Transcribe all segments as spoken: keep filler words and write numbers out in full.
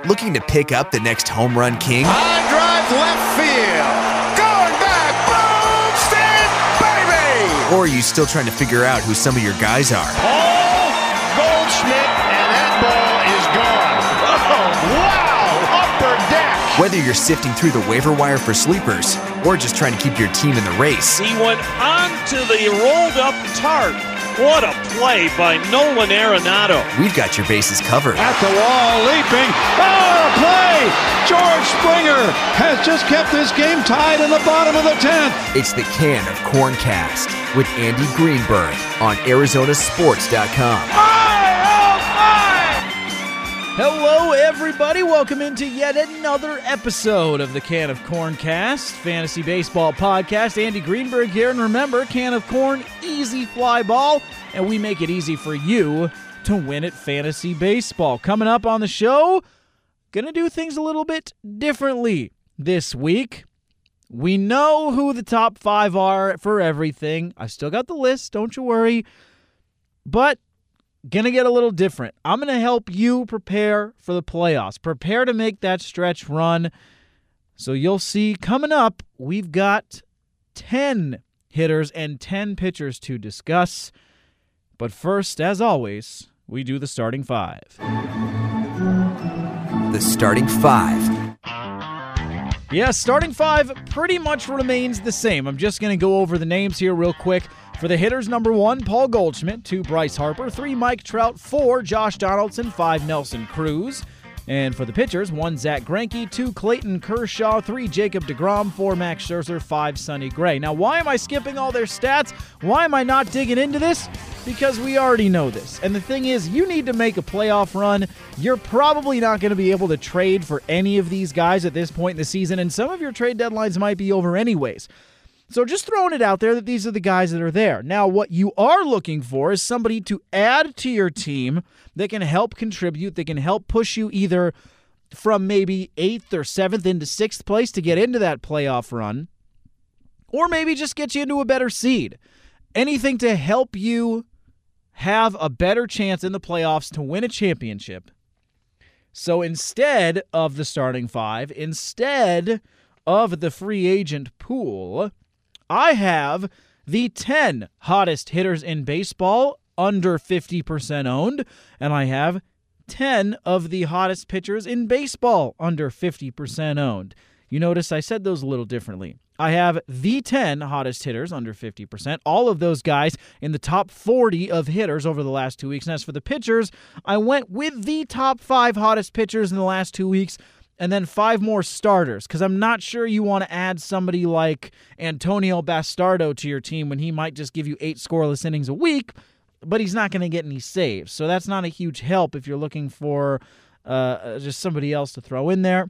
Looking to pick up the next home run king? High drive left field. Going back. Boom! Stand, baby! Or are you still trying to figure out who some of your guys are? Paul Goldschmidt, and that ball is gone. Oh, wow! Upper deck. Whether you're sifting through the waiver wire for sleepers or just trying to keep your team in the race. He went onto the rolled-up tarp. What a play by Nolan Arenado. We've got your bases covered. At the wall, leaping. Oh, play! George Springer has just kept this game tied in the bottom of the tenth. It's the Can of Corn Cast with Andy Greenberg on Arizona Sports dot com. Hello, everybody. Welcome into yet another episode of the Can of Corn Cast, fantasy baseball podcast. Andy Greenberg here, and remember, Can of Corn, easy fly ball, and we make it easy for you to win at fantasy baseball. Coming up on the show, gonna do things a little bit differently this week. We know who the top five are for everything. I still got the list, don't you worry, but gonna get a little different. I'm gonna help you prepare for the playoffs. Prepare to make that stretch run. So you'll see coming up, we've got ten hitters and ten pitchers to discuss. But first, as always, we do the starting five. The starting five. Yeah, starting five pretty much remains the same. I'm just gonna go over the names here real quick. For the hitters, number one, Paul Goldschmidt. Two, Bryce Harper. Three, Mike Trout. Four, Josh Donaldson. Five, Nelson Cruz. And for the pitchers, one, Zach Greinke. Two, Clayton Kershaw. Three, Jacob deGrom. Four, Max Scherzer. Five, Sonny Gray. Now, why am I skipping all their stats? Why am I not digging into this? Because we already know this. And the thing is, you need to make a playoff run. You're probably not going to be able to trade for any of these guys at this point in the season, and some of your trade deadlines might be over anyways. So just throwing it out there that these are the guys that are there. Now, what you are looking for is somebody to add to your team that can help contribute, that can help push you either from maybe eighth or seventh into sixth place to get into that playoff run, or maybe just get you into a better seed. Anything to help you have a better chance in the playoffs to win a championship. So instead of the starting five, instead of the free agent pool, I have the ten hottest hitters in baseball under fifty percent owned, and I have ten of the hottest pitchers in baseball under fifty percent owned. You notice I said those a little differently. I have the ten hottest hitters under fifty percent, all of those guys in the top forty of hitters over the last two weeks. And as for the pitchers, I went with the top five hottest pitchers in the last two weeks, and then five more starters, because I'm not sure you want to add somebody like Antonio Bastardo to your team when he might just give you eight scoreless innings a week, but he's not going to get any saves. So that's not a huge help if you're looking for uh, just somebody else to throw in there.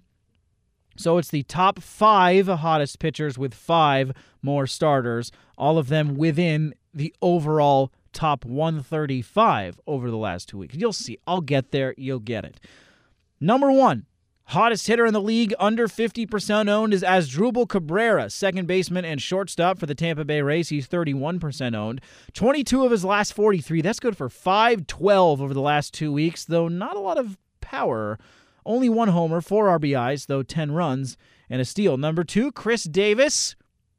So it's the top five hottest pitchers with five more starters, all of them within the overall top one thirty-five over the last two weeks. You'll see. I'll get there. You'll get it. Number one. Hottest hitter in the league, under fifty percent owned, is Asdrubal Cabrera, second baseman and shortstop for the Tampa Bay Rays. He's thirty-one percent owned. twenty-two of his last forty-three. That's good for five twelve over the last two weeks, though not a lot of power. Only one homer, four R B Is, though ten runs and a steal. Number two, Chris Davis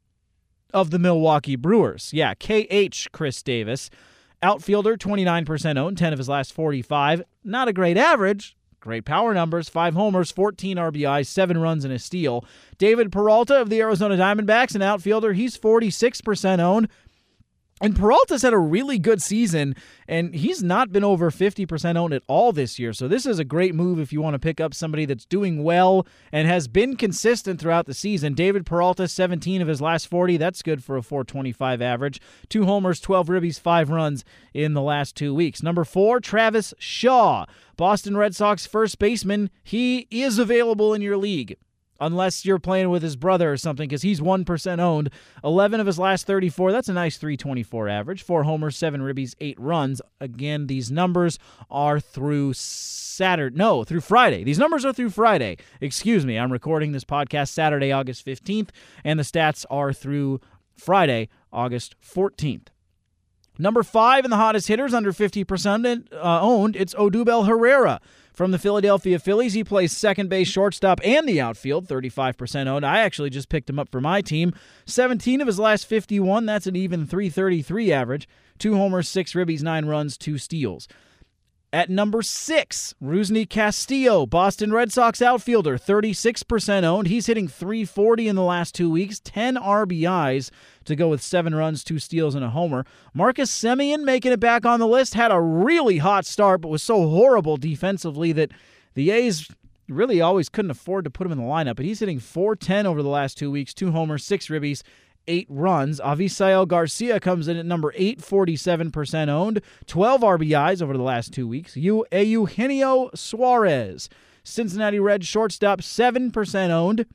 of the Milwaukee Brewers. Yeah, K H Chris Davis. Outfielder, twenty-nine percent owned, ten of his last forty-five. Not a great average. Great power numbers, five homers, fourteen R B Is, seven runs, and a steal. David Peralta of the Arizona Diamondbacks, an outfielder. He's forty-six percent owned. And Peralta's had a really good season, and he's not been over fifty percent owned at all this year. So this is a great move if you want to pick up somebody that's doing well and has been consistent throughout the season. David Peralta, seventeen of his last forty. That's good for a four twenty-five average. Two homers, twelve ribbies, five runs in the last two weeks. Number four, Travis Shaw, Boston Red Sox first baseman. He is available in your league, unless you're playing with his brother or something, because he's one percent owned. eleven of his last thirty-four. That's a nice three twenty-four average. Four homers, seven ribbies, eight runs. Again, these numbers are through Saturday. No, through Friday. These numbers are through Friday. Excuse me. I'm recording this podcast Saturday, August fifteenth, and the stats are through Friday, August fourteenth. Number five in the hottest hitters, under fifty percent uh, owned, it's Odubel Herrera. From the Philadelphia Phillies, he plays second base, shortstop, and the outfield, thirty-five percent owned. I actually just picked him up for my team. seventeen of his last fifty-one, that's an even three thirty-three average. Two homers, six ribbies, nine runs, two steals. At number six, Rusney Castillo, Boston Red Sox outfielder, thirty-six percent owned. He's hitting three forty in the last two weeks, ten R B Is to go with seven runs, two steals, and a homer. Marcus Semien making it back on the list, had a really hot start, but was so horrible defensively that the A's really always couldn't afford to put him in the lineup. But he's hitting four ten over the last two weeks, two homers, six ribbies, eight runs. Avisail Garcia comes in at number eight, forty-seven percent owned, twelve R B Is over the last two weeks. Eu- Eugenio Suarez, Cincinnati Reds shortstop, seven percent owned.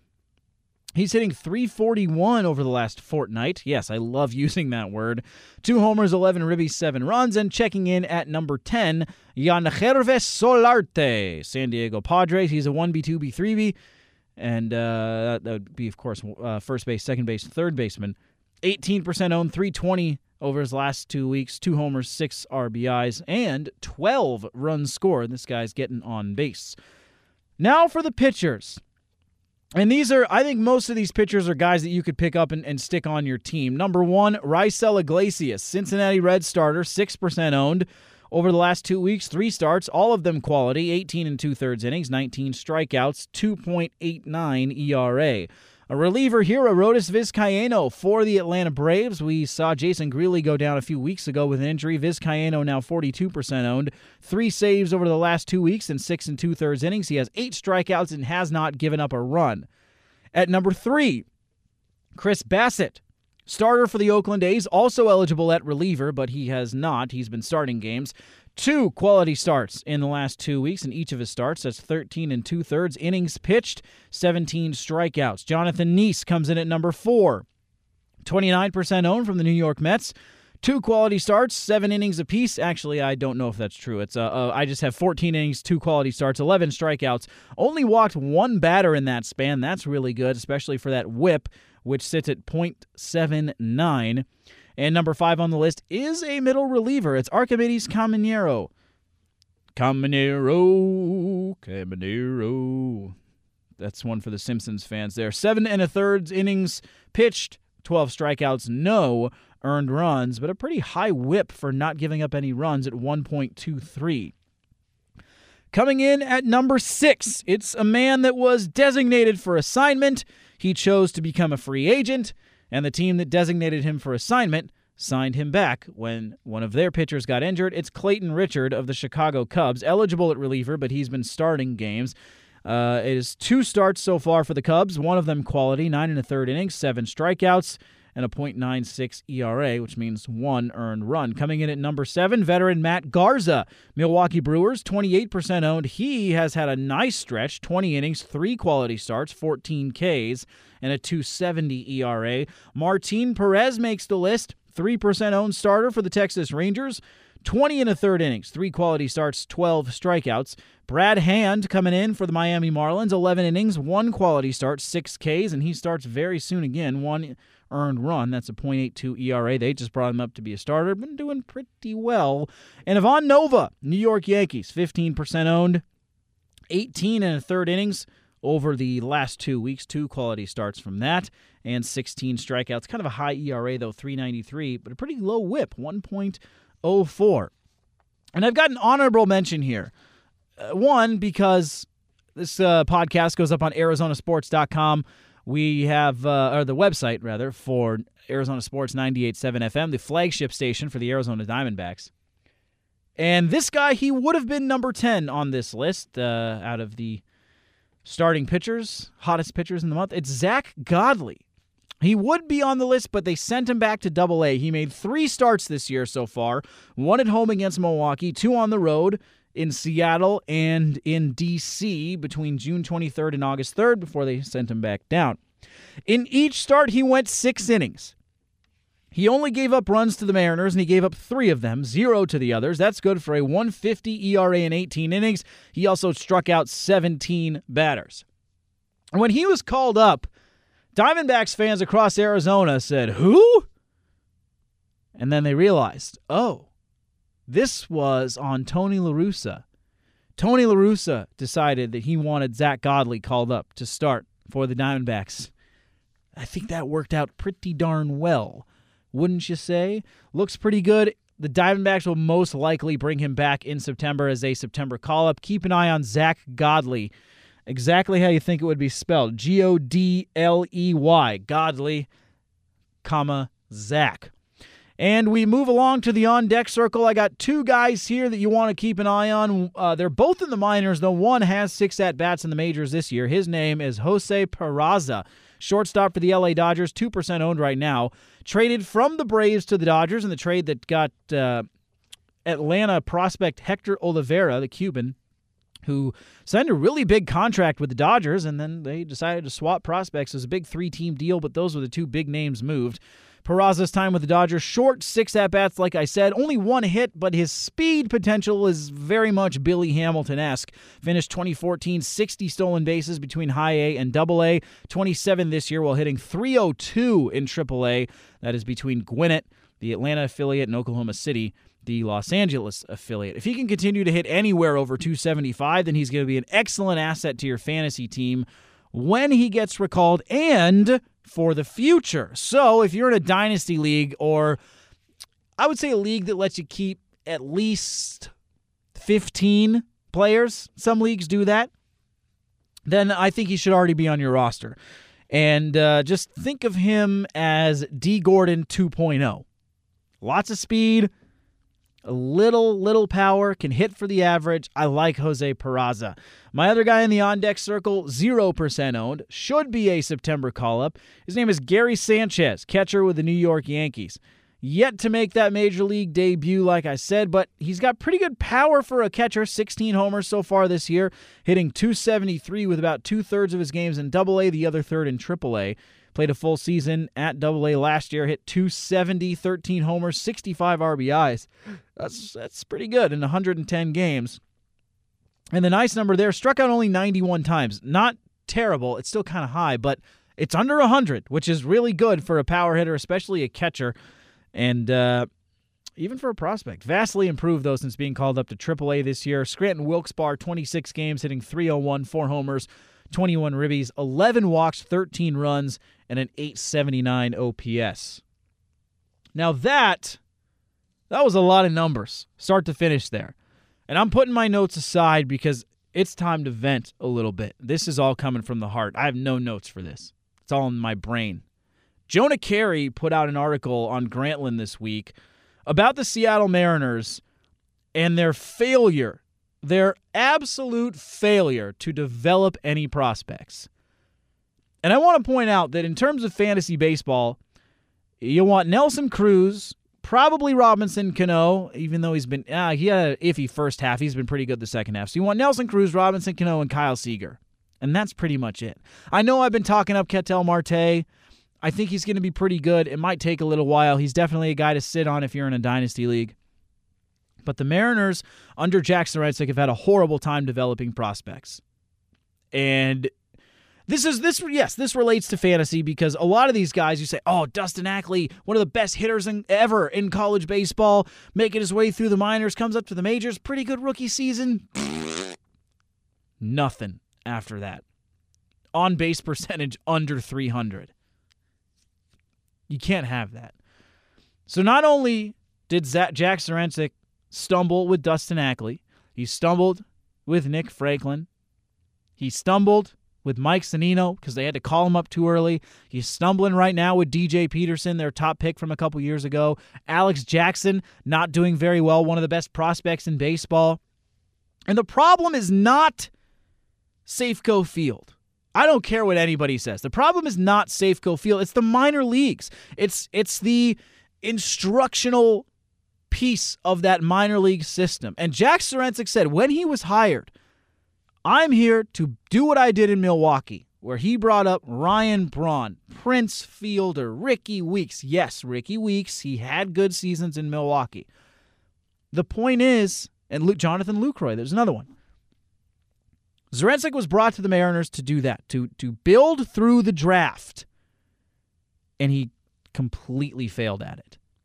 He's hitting three forty-one over the last fortnight. Yes, I love using that word. Two homers, eleven ribbies, seven runs. And checking in at number ten, Yangervis Solarte, San Diego Padres. He's a one B, two B, three B. And uh, that would be, of course, uh, first base, second base, third baseman. eighteen percent owned, three twenty over his last two weeks. Two homers, six R B Is, and twelve runs scored. This guy's getting on base. Now for the pitchers. And these are, I think most of these pitchers are guys that you could pick up and, and stick on your team. Number one, Raisel Iglesias, Cincinnati Reds starter, six percent owned. Over the last two weeks, three starts, all of them quality, eighteen and two-thirds innings, nineteen strikeouts, two point eight nine E R A. A reliever here, Arodys Vizcaino for the Atlanta Braves. We saw Jason Greeley go down a few weeks ago with an injury. Vizcaino now forty-two percent owned. Three saves over the last two weeks and six and two-thirds innings. He has eight strikeouts and has not given up a run. At number three, Chris Bassett. Starter for the Oakland A's, also eligible at reliever, but he has not. He's been starting games. Two quality starts in the last two weeks in each of his starts. That's thirteen and two-thirds innings pitched, seventeen strikeouts. Jonathan Neese comes in at number four. twenty-nine percent owned from the New York Mets. Two quality starts, seven innings apiece. Actually, I don't know if that's true. It's uh, uh, I just have fourteen innings, two quality starts, eleven strikeouts. Only walked one batter in that span. That's really good, especially for that whip, which sits at point seven nine. And number five on the list is a middle reliever. It's Archimedes Caminero. Caminero, Caminero. That's one for the Simpsons fans there. Seven and a third innings pitched, twelve strikeouts, no earned runs, but a pretty high whip for not giving up any runs at one point two three. Coming in at number six, it's a man that was designated for assignment. He chose to become a free agent, and the team that designated him for assignment signed him back when one of their pitchers got injured. It's Clayton Richard of the Chicago Cubs, eligible at reliever, but he's been starting games. Uh, it is two starts so far for the Cubs, one of them quality, nine and a third innings, seven strikeouts, and a point nine six E R A, which means one earned run. Coming in at number seven, veteran Matt Garza, Milwaukee Brewers, twenty-eight percent owned. He has had a nice stretch, twenty innings, three quality starts, fourteen Ks, and a two seventy E R A. Martin Perez makes the list, three percent owned starter for the Texas Rangers, twenty and a third innings, three quality starts, twelve strikeouts. Brad Hand coming in for the Miami Marlins, eleven innings, one quality start, six Ks, and he starts very soon again, one earned run. That's a point eight two E R A. They just brought him up to be a starter. Been doing pretty well. And Ivan Nova, New York Yankees, fifteen percent owned, eighteen and a third innings over the last two weeks. Two quality starts from that, and sixteen strikeouts. Kind of a high E R A, though, three ninety-three, but a pretty low whip, one point oh four. And I've got an honorable mention here. Uh, one, because this uh, podcast goes up on Arizona Sports dot com. We have, uh, or the website, rather, for Arizona Sports ninety-eight point seven F M, the flagship station for the Arizona Diamondbacks. And this guy, he would have been number ten on this list uh, out of the starting pitchers, hottest pitchers in the month. It's Zach Godley. He would be on the list, but they sent him back to Double A. He made three starts this year so far, one at home against Milwaukee, two on the road in Seattle and in D C between June twenty-third and August third before they sent him back down. In each start, he went six innings. He only gave up runs to the Mariners, and he gave up three of them, zero to the others. That's good for a one fifty E R A in eighteen innings. He also struck out seventeen batters. And when he was called up, Diamondbacks fans across Arizona said, "Who?" And then they realized, oh, this was on Tony La Russa. Tony La Russa decided that he wanted Zach Godley called up to start for the Diamondbacks. I think that worked out pretty darn well, wouldn't you say? Looks pretty good. The Diamondbacks will most likely bring him back in September as a September call-up. Keep an eye on Zach Godley. Exactly how you think it would be spelled. G O D L E Y. Godley, comma, Zach. And we move along to the on-deck circle. I got two guys here that you want to keep an eye on. Uh, they're both in the minors, though one has six at-bats in the majors this year. His name is Jose Peraza, shortstop for the L A Dodgers, two percent owned right now. Traded from the Braves to the Dodgers in the trade that got uh, Atlanta prospect Hector Olivera, the Cuban, who signed a really big contract with the Dodgers, and then they decided to swap prospects. It was a big three-team deal, but those were the two big names moved. Peraza's time with the Dodgers, short six at-bats, like I said. Only one hit, but his speed potential is very much Billy Hamilton-esque. Finished twenty fourteen, sixty stolen bases between high A and double A. twenty-seven this year while hitting three oh two in triple A. That is between Gwinnett, the Atlanta affiliate, and Oklahoma City, the Los Angeles affiliate. If he can continue to hit anywhere over two seventy-five, then he's going to be an excellent asset to your fantasy team when he gets recalled and for the future. So if you're in a dynasty league, or I would say a league that lets you keep at least fifteen players, some leagues do that, then I think he should already be on your roster. And uh, just think of him as D. Gordon two point oh. Lots of speed, a little, little power, can hit for the average. I like Jose Peraza. My other guy in the on-deck circle, zero percent owned, should be a September call-up. His name is Gary Sanchez, catcher with the New York Yankees. Yet to make that major league debut, like I said, but he's got pretty good power for a catcher. sixteen homers so far this year, hitting two seventy-three with about two-thirds of his games in double A, the other third in triple A. Played a full season at double A last year, hit two seventy, thirteen homers, sixty-five R B Is. That's that's pretty good in one hundred ten games. And the nice number there, struck out only ninety-one times. Not terrible. It's still kind of high, but it's under one hundred, which is really good for a power hitter, especially a catcher. And uh, even for a prospect. Vastly improved, though, since being called up to triple A this year. Scranton Wilkes-Barre, twenty-six games, hitting three oh one, four homers, twenty-one ribbies, eleven walks, thirteen runs, and an eight seventy-nine O P S. Now that, that was a lot of numbers, start to finish there. And I'm putting my notes aside because it's time to vent a little bit. This is all coming from the heart. I have no notes for this. It's all in my brain. Jonah Carey put out an article on Grantland this week about the Seattle Mariners and their failure, their absolute failure to develop any prospects. And I want to point out that in terms of fantasy baseball, you want Nelson Cruz, probably Robinson Cano, even though he's been, ah, he had an iffy first half. He's been pretty good the second half. So you want Nelson Cruz, Robinson Cano, and Kyle Seager. And that's pretty much it. I know I've been talking up Ketel Marte. I think he's going to be pretty good. It might take a little while. He's definitely a guy to sit on if you're in a dynasty league. But the Mariners, under Jack Zduriencik, have had a horrible time developing prospects. And this is, this yes, this relates to fantasy because a lot of these guys, you say, oh, Dustin Ackley, one of the best hitters in, ever in college baseball, making his way through the minors, comes up to the majors, pretty good rookie season. Nothing after that. On-base percentage under three hundred. You can't have that. So not only did Zach, Jack Zduriencik stumble with Dustin Ackley, he stumbled with Nick Franklin. He stumbled with Mike Zunino because they had to call him up too early. He's stumbling right now with D J Peterson, their top pick from a couple years ago. Alex Jackson not doing very well, one of the best prospects in baseball. And the problem is not Safeco Field. I don't care what anybody says. The problem is not Safeco Field. It's the minor leagues. It's it's the instructional piece of that minor league system. And Jack Zduriencik said when he was hired, I'm here to do what I did in Milwaukee, where he brought up Ryan Braun, Prince Fielder, Ricky Weeks. Yes, Ricky Weeks. He had good seasons in Milwaukee. The point is, and Luke, Jonathan Lucroy, there's another one. Zduriencik was brought to the Mariners to do that, to, to build through the draft. And he completely failed at it.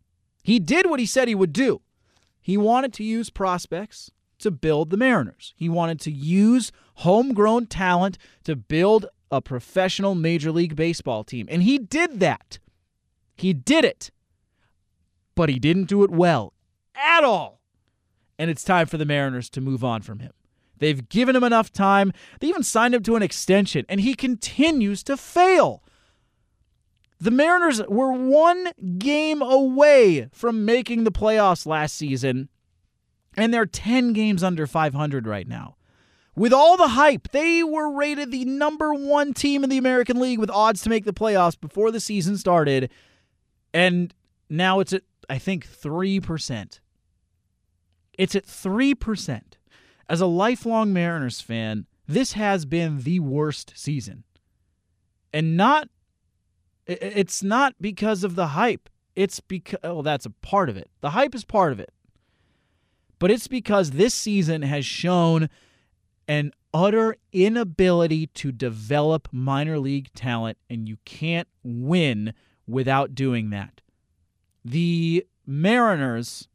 He did what he said he would do. He wanted to use prospects to build the Mariners. He wanted to use homegrown talent to build a professional Major League Baseball team. And he did that. He did it. But he didn't do it well at all. And it's time for the Mariners to move on from him. They've given him enough time. They even signed him to an extension, and he continues to fail. The Mariners were one game away from making the playoffs last season, and they're ten games under five hundred right now. With all the hype, they were rated the number one team in the American League with odds to make the playoffs before the season started, and now it's at, I think, three percent. It's at three percent. As a lifelong Mariners fan, this has been the worst season. And not, it's not because of the hype. It's because, oh, that's a part of it. The hype is part of it. But it's because this season has shown an utter inability to develop minor league talent, and you can't win without doing that. The Mariners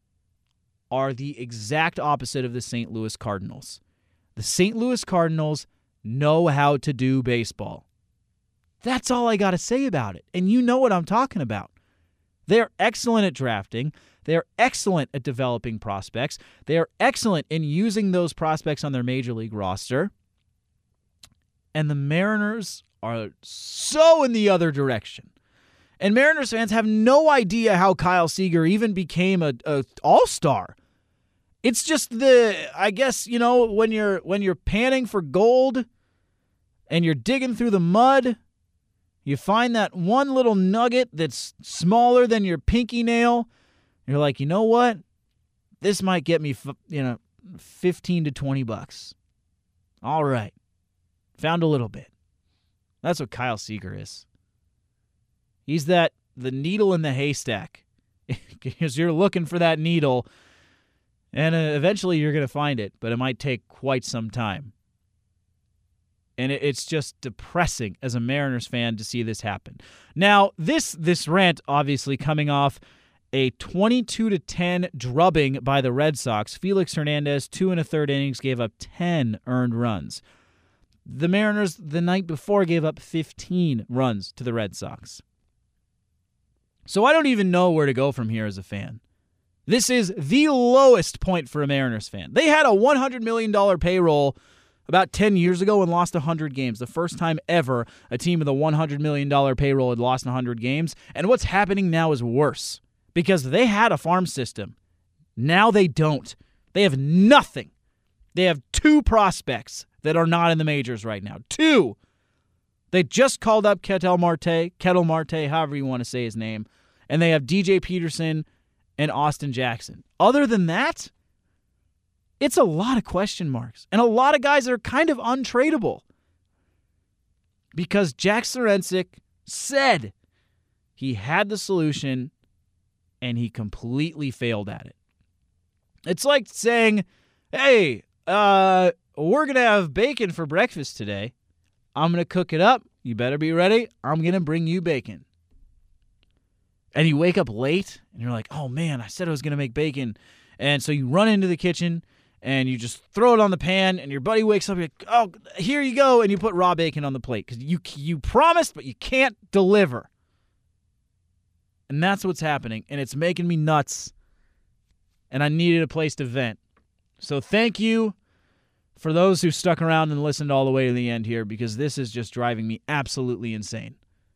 are the exact opposite of the Saint Louis Cardinals. The Saint Louis Cardinals know how to do baseball. That's all I got to say about it. And you know what I'm talking about. They're excellent at drafting. They're excellent at developing prospects. They're excellent in using those prospects on their major league roster. And the Mariners are so in the other direction. And Mariners fans have no idea how Kyle Seager even became a, a all-star. It's just the, I guess, you know, when you're when you're panning for gold and you're digging through the mud, you find that one little nugget that's smaller than your pinky nail. You're like, you know what? This might get me, you know, fifteen to twenty bucks. All right. Found a little bit. That's what Kyle Seager is. He's that, the needle in the haystack. Because you're looking for that needle, and uh, eventually you're going to find it, but it might take quite some time. And it, it's just depressing as a Mariners fan to see this happen. Now, this this rant obviously coming off a twenty-two to ten drubbing by the Red Sox. Felix Hernandez, two and a third innings, gave up ten earned runs. The Mariners the night before gave up fifteen runs to the Red Sox. So I don't even know where to go from here as a fan. This is the lowest point for a Mariners fan. They had a one hundred million dollars payroll about ten years ago and lost one hundred games. The first time ever a team with a one hundred million dollars payroll had lost one hundred games. And what's happening now is worse because they had a farm system. Now they don't. They have nothing. They have two prospects that are not in the majors right now. Two. They just called up Ketel Marte, Ketel Marte, however you want to say his name, and they have D J Peterson and Austin Jackson. Other than that, it's a lot of question marks, and a lot of guys that are kind of untradeable because Jack Zduriencik said he had the solution, and he completely failed at it. It's like saying, hey, uh, we're going to have bacon for breakfast today. I'm going to cook it up. You better be ready. I'm going to bring you bacon. And you wake up late, and you're like, oh, man, I said I was going to make bacon. And so you run into the kitchen, and you just throw it on the pan, and your buddy wakes up, and you're like, oh, here you go, and you put raw bacon on the plate because you, you promised, but you can't deliver. And that's what's happening, and it's making me nuts, and I needed a place to vent. So thank you for those who stuck around and listened all the way to the end here, because this is just driving me absolutely insane.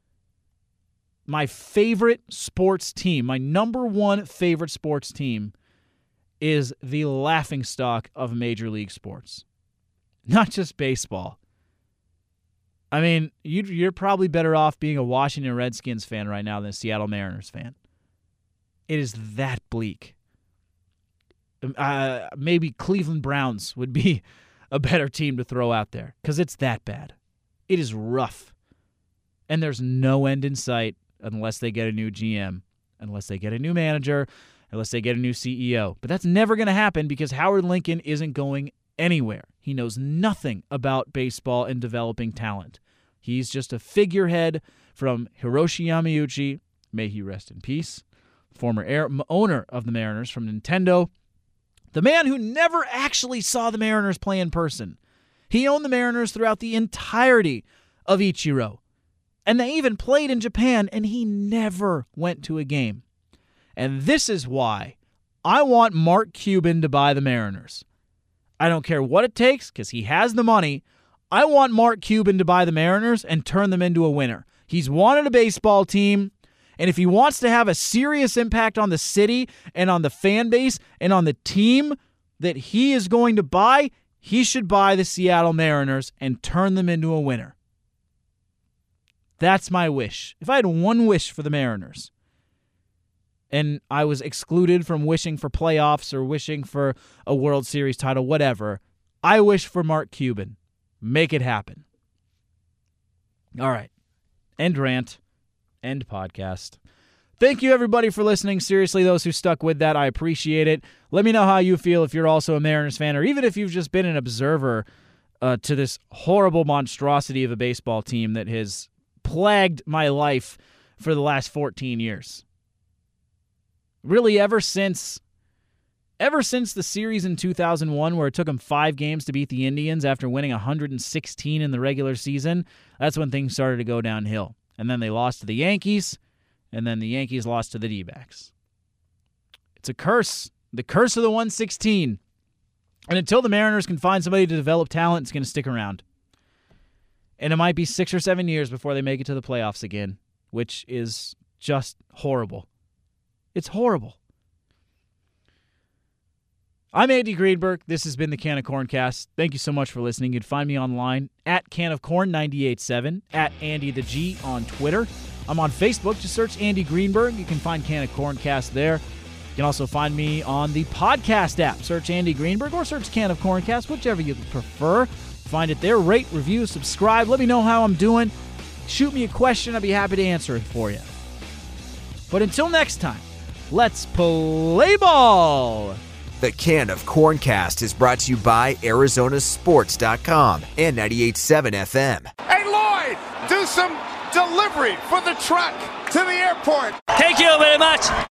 My favorite sports team, my number one favorite sports team, is the laughingstock of Major League sports. Not just baseball. I mean, you, you're probably better off being a Washington Redskins fan right now than a Seattle Mariners fan. It is that bleak. Uh, maybe Cleveland Browns would be a better team to throw out there because it's that bad. It is rough. And there's no end in sight unless they get a new G M, unless they get a new manager, unless they get a new C E O. But that's never going to happen because Howard Lincoln isn't going anywhere. He knows nothing about baseball and developing talent. He's just a figurehead from Hiroshi Yamauchi, may he rest in peace, former air, owner of the Mariners from Nintendo, the man who never actually saw the Mariners play in person. He owned the Mariners throughout the entirety of Ichiro. And they even played in Japan, and he never went to a game. And this is why I want Mark Cuban to buy the Mariners. I don't care what it takes, because he has the money. I want Mark Cuban to buy the Mariners and turn them into a winner. He's wanted a baseball team, and if he wants to have a serious impact on the city and on the fan base and on the team that he is going to buy, he should buy the Seattle Mariners and turn them into a winner. That's my wish. If I had one wish for the Mariners, and I was excluded from wishing for playoffs or wishing for a World Series title, whatever, I wish for Mark Cuban. Make it happen. All right. End rant. End podcast. Thank you, everybody, for listening. Seriously, those who stuck with that, I appreciate it. Let me know how you feel if you're also a Mariners fan, or even if you've just been an observer uh, to this horrible monstrosity of a baseball team that has plagued my life for the last fourteen years. Really, ever since ever since the series in two thousand one, where it took them five games to beat the Indians after winning one hundred sixteen in the regular season, that's when things started to go downhill. And then they lost to the Yankees, and then the Yankees lost to the D-backs. It's a curse. The curse of the one sixteen. And until the Mariners can find somebody to develop talent, it's going to stick around. And it might be six or seven years before they make it to the playoffs again, which is just horrible. It's horrible. I'm Andy Greenberg. This has been the Can of Corncast. Thank you so much for listening. You can find me online at Can of Corn ninety-eight point seven, at Andy the G on Twitter. I'm on Facebook. Just search Andy Greenberg. You can find Can of Corncast there. You can also find me on the podcast app. Search Andy Greenberg or search Can of Corncast, whichever you prefer. Find it there. Rate, review, subscribe. Let me know how I'm doing. Shoot me a question. I'd be happy to answer it for you. But until next time, let's play ball. The Can of Corncast is brought to you by Arizona Sports dot com and ninety-eight point seven F M. Hey, Lloyd, do some delivery for the truck to the airport. Thank you very much.